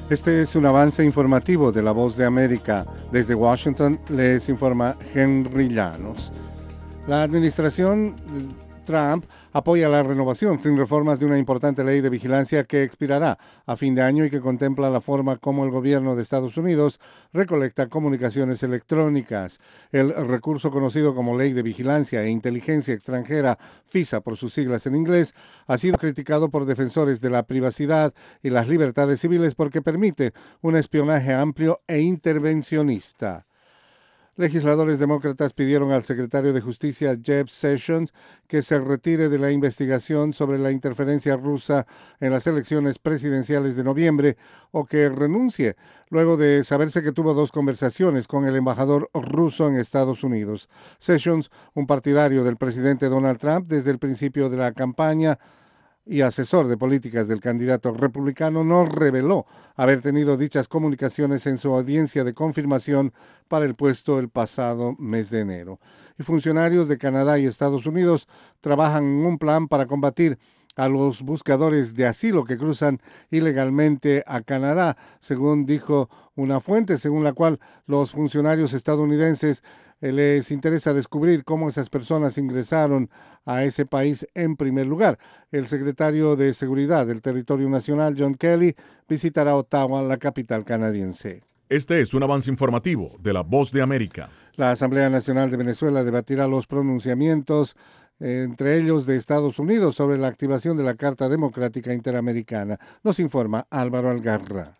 Este es un avance informativo de La Voz de América. Desde Washington les informa Henry Llanos. La administración Trump apoya la renovación sin reformas de una importante ley de vigilancia que expirará a fin de año y que contempla la forma como el gobierno de Estados Unidos recolecta comunicaciones electrónicas. El recurso conocido como Ley de Vigilancia e Inteligencia Extranjera, FISA por sus siglas en inglés, ha sido criticado por defensores de la privacidad y las libertades civiles porque permite un espionaje amplio e intervencionista. Legisladores demócratas pidieron al secretario de Justicia Jeff Sessions que se retire de la investigación sobre la interferencia rusa en las elecciones presidenciales de noviembre o que renuncie, luego de saberse que tuvo dos conversaciones con el embajador ruso en Estados Unidos. Sessions, un partidario del presidente Donald Trump desde el principio de la campaña, y asesor de políticas del candidato republicano, no reveló haber tenido dichas comunicaciones en su audiencia de confirmación para el puesto el pasado mes de enero. Y funcionarios de Canadá y Estados Unidos trabajan en un plan para combatir a los buscadores de asilo que cruzan ilegalmente a Canadá, según dijo una fuente, según la cual los funcionarios estadounidenses les interesa descubrir cómo esas personas ingresaron a ese país en primer lugar. El secretario de Seguridad del Territorio Nacional, John Kelly, visitará Ottawa, la capital canadiense. Este es un avance informativo de La Voz de América. La Asamblea Nacional de Venezuela debatirá los pronunciamientos entre ellos de Estados Unidos sobre la activación de la Carta Democrática Interamericana. Nos informa Álvaro Algarra.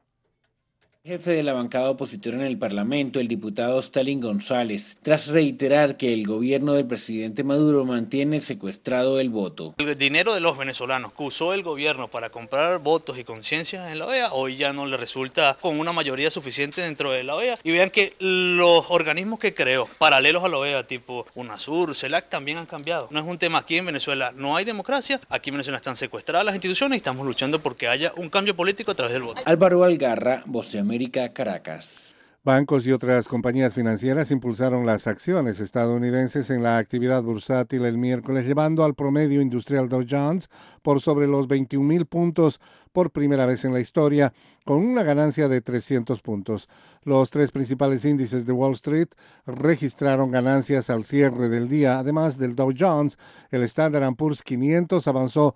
Jefe de la bancada opositora en el Parlamento, el diputado Stalin González, tras reiterar que el gobierno del presidente Maduro mantiene secuestrado el voto. El dinero de los venezolanos que usó el gobierno para comprar votos y conciencias en la OEA, hoy ya no le resulta con una mayoría suficiente dentro de la OEA. Y vean que los organismos que creó, paralelos a la OEA, tipo UNASUR, CELAC, también han cambiado. No es un tema aquí en Venezuela, no hay democracia, aquí en Venezuela están secuestradas las instituciones y estamos luchando porque haya un cambio político a través del voto. Álvaro Algarra, Voz de América, Caracas. Bancos y otras compañías financieras impulsaron las acciones estadounidenses en la actividad bursátil el miércoles, llevando al promedio industrial Dow Jones por sobre los 21,000 puntos por primera vez en la historia, con una ganancia de 300 puntos. Los tres principales índices de Wall Street registraron ganancias al cierre del día. Además del Dow Jones, el Standard & Poor's 500 avanzó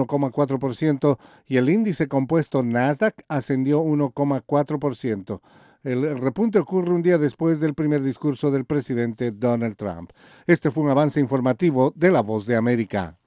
1,4% y el índice compuesto Nasdaq ascendió 1,4%. El repunte ocurre un día después del primer discurso del presidente Donald Trump. Este fue un avance informativo de La Voz de América.